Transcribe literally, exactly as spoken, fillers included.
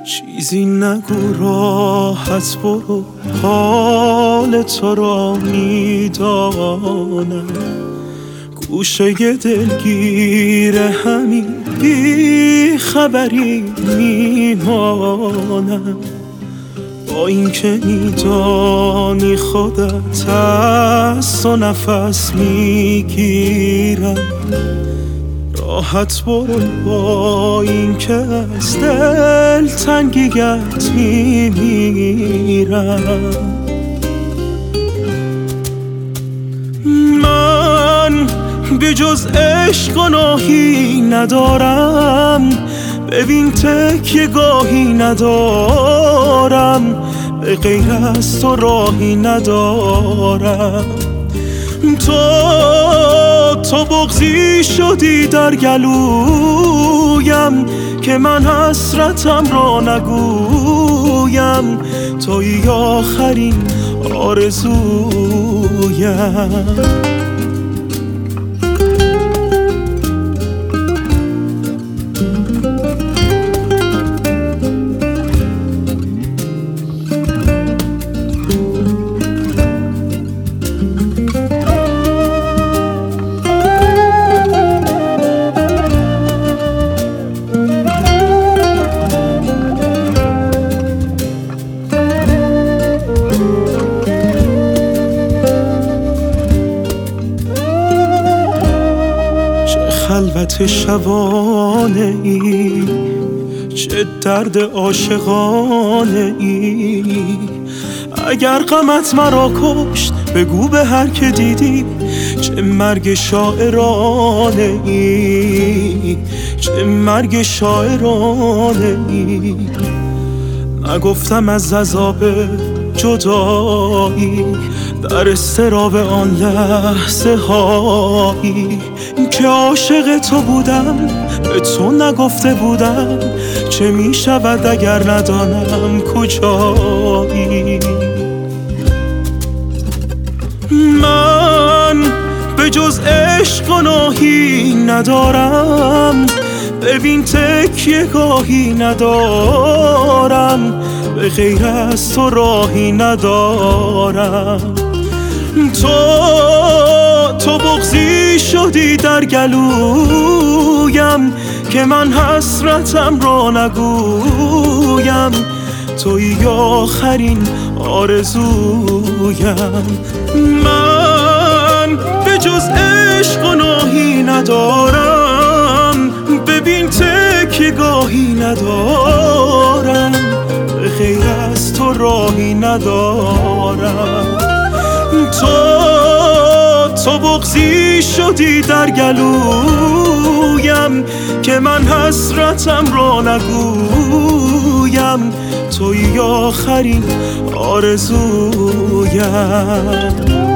چیزی نگو راحت برو، حال تو را میدانم. گوشه دلگیر همین بی خبری میمانم. با اینکه میدانی خودت از تو نفس میگیرم، راحت برو با اینکه از دل تنگیت میمیرم. من به جز عشق گناهی ندارم، ببین تکیه گاهی ندارم، به غیر از تو راهی ندارم. تو تو بغضی شدی در گلویم که من حسرتم را نگویم. تویی آخرین آرزویم. خلوت شبانه ای، چه درد عاشقانه ای. اگر غمت مرا کشت بگو به هر که دیدی، چه مرگ شاعرانه ای، چه مرگ شاعرانه ای. نگفتم از عذاب جدایی، در اضطراب آن لحظه هایی که عاشق تو بودم، به تو نگفته بودم چه می شود اگر ندانم کجایی. من به جز عشق گناهی ندارم، ببین تکیه گاهی ندارم، به غیر از تو راهی ندارم. تو تو بغضی شدی در گلویم که من حسرتم را نگویم. تویی آخرین آرزویم. من به جز عشق گناهی ندارم، ببین تکیه گاهی ندارم، به غیر از تو راهی ندارم. تو تو بغضی شدی در گلویم که من حسرتم را نگویم. تویی آخرین آرزویم.